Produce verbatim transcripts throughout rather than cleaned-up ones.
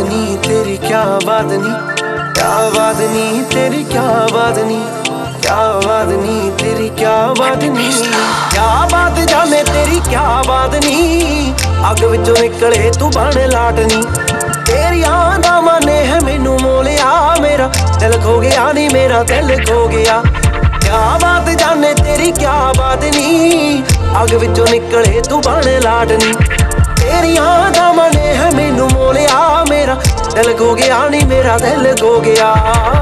नी तेरी क्या बात नी, क्या बात नी तेरी क्या बात नी, क्या बात नी तेरी क्या बात नी, क्या बात जाने तेरी क्या बात नी। अग विचों निकले तू बन लाटनी, तेरियां दा माने है मैनू मोलिया, मेरा दिल खो गया नी मेरा दिल खो गया। क्या बात जाने तेरी क्या बात नी, अग विचों निकले तू बन लाटनी, तेरियां दा माने है मैनू मोलिया, मेरा दिल खो गया नी मेरा दिल खो गया।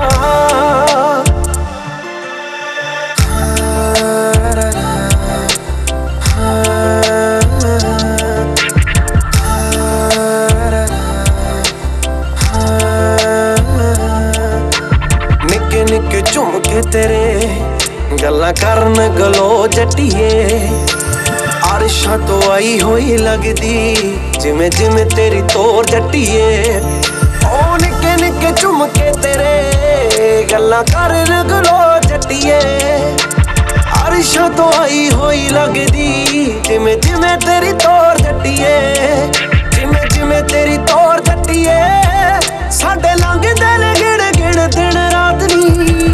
निके निके झुमके तेरे गल्लां करन गलो जट्टिए, अरशां तो आई होई लगदी जिमें जिमें तेरी तोर जट्टिए। ओ निके निके झुमके तेरे गल्लां करन गलो जट्टिए, अरशां तो आई होई लगदी जिमें जिमें तेरी तोर जट्टिए, जिमें जिमें तेरी तोर जट्टिए। साडे लंघदे ने गिण गिण दिन रात नी,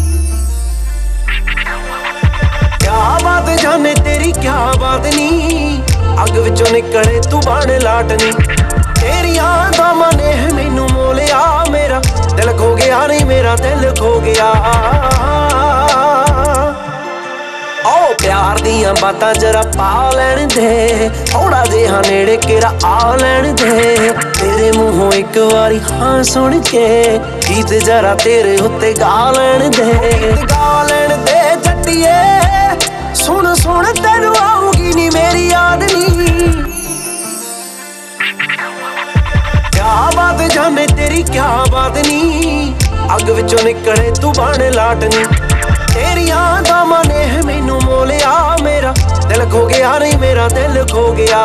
क्या बात जाने तेरी क्या बात नी, अग विचों निकले तू बन लाटनी, तेरियां दा माने है मैनू मोलिया, मेरा दिल खो गया नी मेरा दिल खो गया। ओ प्यार दियां बातां जरा पा लैण दे, थोड़ा जिहा नेड़े केरा आ लैण दे, तेरे मूंहों एक वारी हाँ सुन के गीत जरा तेरे उत्ते गा लैण दे, गा लैण दे जट्टिए। सुन सुन तेनू आऊगी नी मेरी याद नी, क्या बात जाने तेरी क्या बात नी, अग विचों निकले तू बन लाटनी, तेरियां दा माने है मैनू मोलिया, मेरा दिल खो गया नी मेरा दिल खो गया।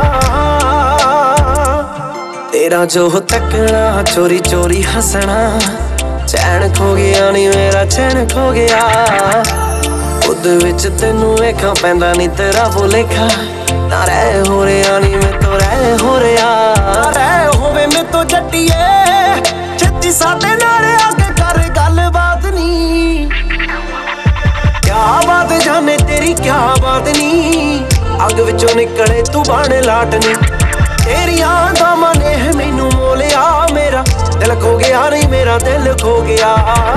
तेरा जो तकना चोरी चोरी हंसना, चैन खो गया नी मेरा चैन खो गया। खुद विच तेनू वेखां पैंदा नी तेरा भुलेखा, ना रह हो रहा नी मैं तो रह हो रहा, रह होवे मैं तो जट्टिए, छेती साडे नाल आके कर गल बात नी, क्या बात जाने तेरी क्या बात नी, अग विचों निकले तू बन लाटनी, तेरियां दा माने है मैनू मोलिया, मेरा दिल खो गया नी मेरा दिल खो गया।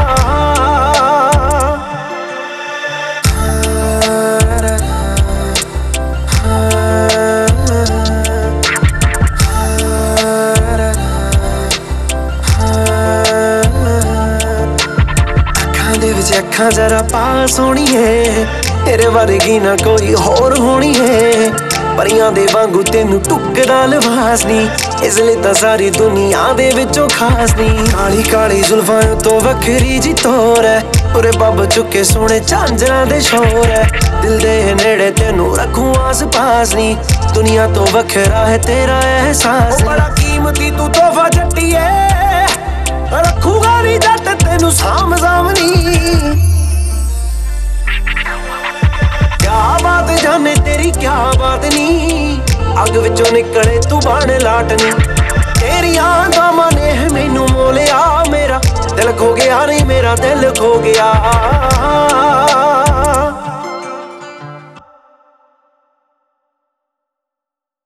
अखां जरा पा सोहणीए, तेरे वर्गी ना कोई होर होनी है, परियां दे वांगू तेनू टुकड़ा लिबास नी, इसलिए तां सारी दुनिया दे विचों खास नी। काली काली जुल्फां तो वखरी जी तोर है, पूरे बब चुके सोने झांजरां दे शोर है, दिल दे नेड़े तेनू रखूं आस पास नी, दुनिया तो वखरा है तेरा एहसास। बड़ा कीमती तू तोहफा जट्टिए, रखूगा नी जट तेनू साम सामनी, क्या बात जाने तेरी क्या बात नी, अग विचों निकले तू बन लाटनी, तेरियां दा माने है मैनू मोलिया, मेरा दिल खो गया नी मेरा दिल खो गया।